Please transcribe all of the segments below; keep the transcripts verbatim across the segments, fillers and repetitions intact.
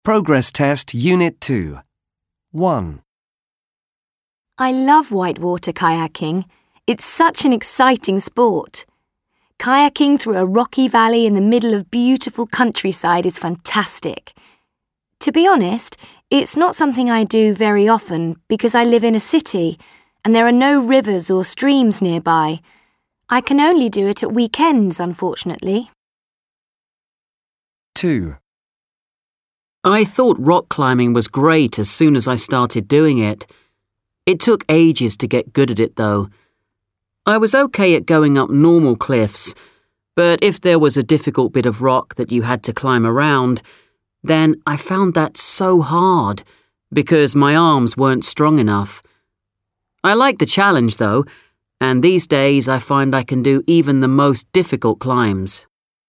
Progress Test Unit two. one. I love whitewater kayaking. It's such an exciting sport. Kayaking through a rocky valley in the middle of beautiful countryside is fantastic. To be honest, it's not something I do very often because I live in a city and there are no rivers or streams nearby. I can only do it at weekends, unfortunately. two. I thought rock climbing was great as soon as I started doing it. It took ages to get good at it, though. I was okay at going up normal cliffs, but if there was a difficult bit of rock that you had to climb around, then I found that so hard because my arms weren't strong enough. I like the challenge, though, and these days I find I can do even the most difficult climbs.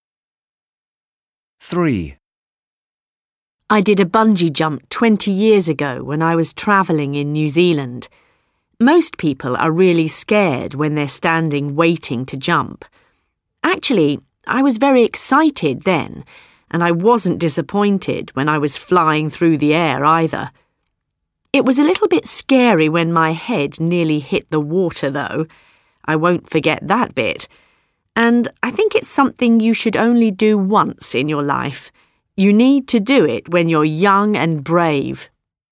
three. I did a bungee jump twenty years ago when I was travelling in New Zealand. Most people are really scared when they're standing waiting to jump. Actually, I was very excited then, and I wasn't disappointed when I was flying through the air either. It was a little bit scary when my head nearly hit the water, though. I won't forget that bit. And I think it's something you should only do once in your life. You need to do it when you're young and brave.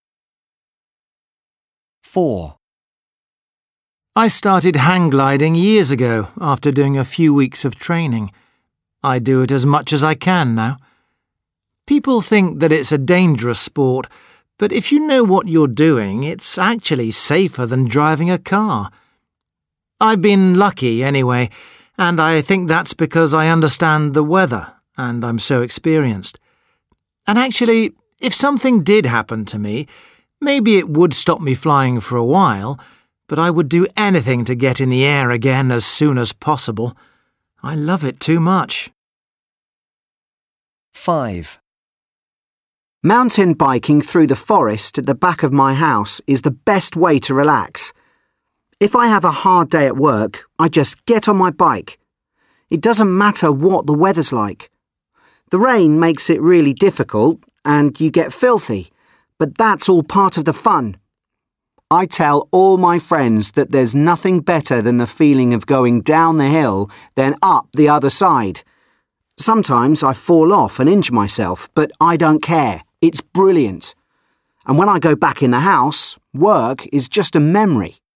four. I started hang gliding years ago after doing a few weeks of training. I do it as much as I can now. People think that it's a dangerous sport, but if you know what you're doing, it's actually safer than driving a car. I've been lucky anyway, and I think that's because I understand the weather and I'm so experienced. And actually, if something did happen to me, maybe it would stop me flying for a while, but I would do anything to get in the air again as soon as possible. I love it too much. five. Mountain biking through the forest at the back of my house is the best way to relax. If I have a hard day at work, I just get on my bike. It doesn't matter what the weather's like. The rain makes it really difficult and you get filthy, but that's all part of the fun. I tell all my friends that there's nothing better than the feeling of going down the hill than up the other side. Sometimes I fall off and injure myself, but I don't care. It's brilliant. And when I go back in the house, work is just a memory.